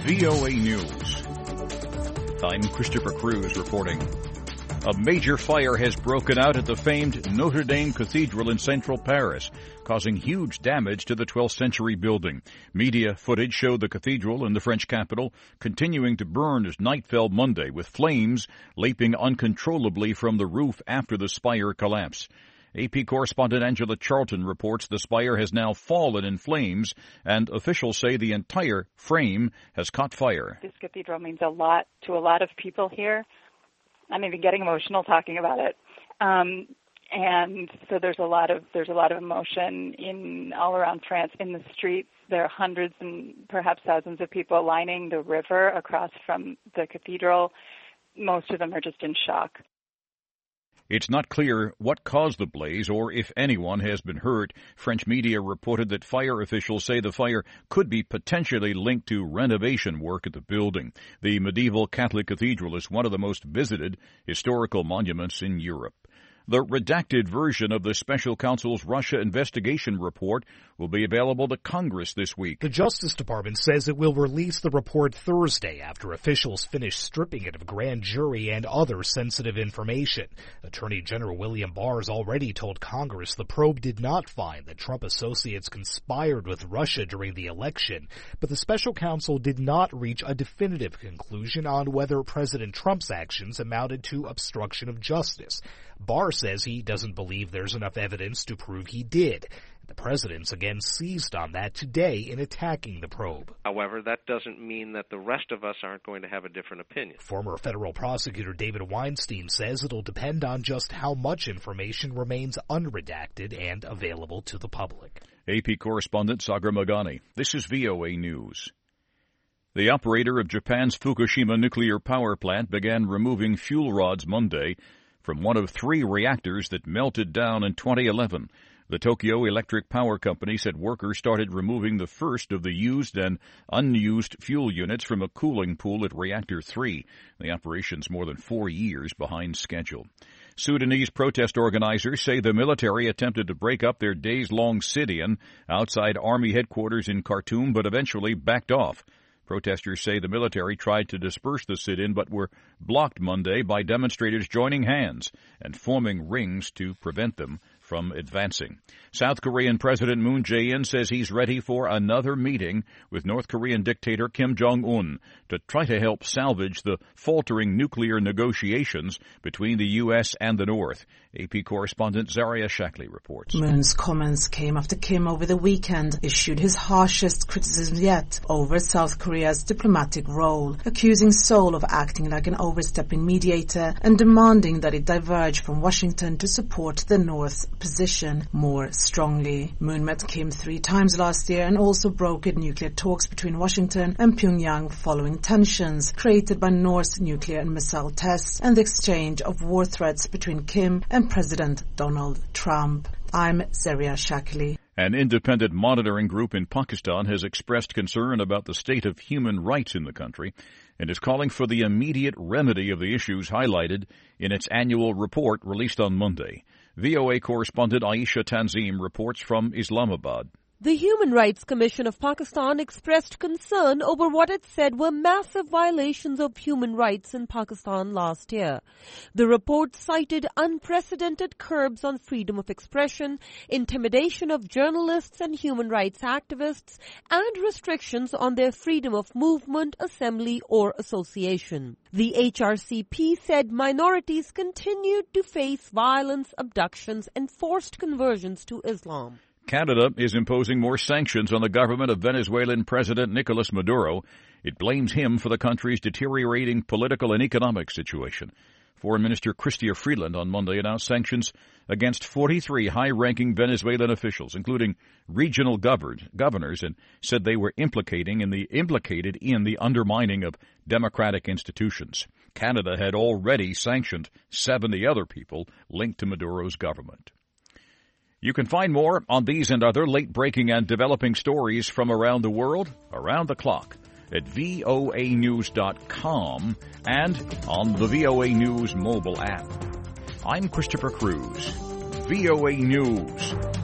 VOA News. I'm Christopher Cruz reporting. A major fire has broken out at the famed Notre Dame Cathedral in central Paris, causing huge damage to the 12th century building. Media footage showed the cathedral in the French capital continuing to burn as night fell Monday, with flames leaping uncontrollably from the roof after the spire collapsed. AP correspondent Angela Charlton reports the spire has now fallen in flames, and officials say the entire frame has caught fire. This cathedral means a lot to a lot of people here. I'm even getting emotional talking about it. And so there's a lot of emotion all around France. In the streets, there are hundreds and perhaps thousands of people lining the river across from the cathedral. Most of them are just in shock. It's not clear what caused the blaze or if anyone has been hurt. French media reported that fire officials say the fire could be potentially linked to renovation work at the building. The medieval Catholic cathedral is one of the most visited historical monuments in Europe. The redacted version of the special counsel's Russia investigation report will be available to Congress this week. The Justice Department says it will release the report Thursday after officials finish stripping it of grand jury and other sensitive information. Attorney General William Barr has already told Congress the probe did not find that Trump associates conspired with Russia during the election, but the special counsel did not reach a definitive conclusion on whether President Trump's actions amounted to obstruction of justice. Barr says he doesn't believe there's enough evidence to prove he did. The president's again seized on that today in attacking the probe. However, that doesn't mean that the rest of us aren't going to have a different opinion. Former federal prosecutor David Weinstein says it'll depend on just how much information remains unredacted and available to the public. AP correspondent Sagar Magani. This is VOA News. The operator of Japan's Fukushima nuclear power plant began removing fuel rods Monday from one of 3 reactors that melted down in 2011. The Tokyo Electric Power Company said workers started removing the first of the used and unused fuel units from a cooling pool at Reactor 3. The operation's more than 4 years behind schedule. Sudanese protest organizers say the military attempted to break up their days-long sit-in outside Army headquarters in Khartoum, but eventually backed off. Protesters say the military tried to disperse the sit-in but were blocked Monday by demonstrators joining hands and forming rings to prevent them from advancing. South Korean President Moon Jae-in says he's ready for another meeting with North Korean dictator Kim Jong-un to try to help salvage the faltering nuclear negotiations between the U.S. and the North. AP correspondent Zaria Shackley reports. Moon's comments came after Kim over the weekend issued his harshest criticism yet over South Korea's diplomatic role, accusing Seoul of acting like an overstepping mediator and demanding that it diverge from Washington to support the North's position more strongly. Moon met Kim 3 times last year and also brokered nuclear talks between Washington and Pyongyang following tensions created by North's nuclear and missile tests and the exchange of war threats between Kim and President Donald Trump. I'm Zaria Shackley. An independent monitoring group in Pakistan has expressed concern about the state of human rights in the country and is calling for the immediate remedy of the issues highlighted in its annual report released on Monday. VOA correspondent Aisha Tanzim reports from Islamabad. The Human Rights Commission of Pakistan expressed concern over what it said were massive violations of human rights in Pakistan last year. The report cited unprecedented curbs on freedom of expression, intimidation of journalists and human rights activists, and restrictions on their freedom of movement, assembly, or association. The HRCP said minorities continued to face violence, abductions, and forced conversions to Islam. Canada is imposing more sanctions on the government of Venezuelan President Nicolas Maduro. It blames him for the country's deteriorating political and economic situation. Foreign Minister Chrystia Freeland on Monday announced sanctions against 43 high-ranking Venezuelan officials, including regional governors, and said they were implicated in the undermining of democratic institutions. Canada had already sanctioned 70 other people linked to Maduro's government. You can find more on these and other late-breaking and developing stories from around the world, around the clock, at voanews.com and on the VOA News mobile app. I'm Christopher Cruz. VOA News.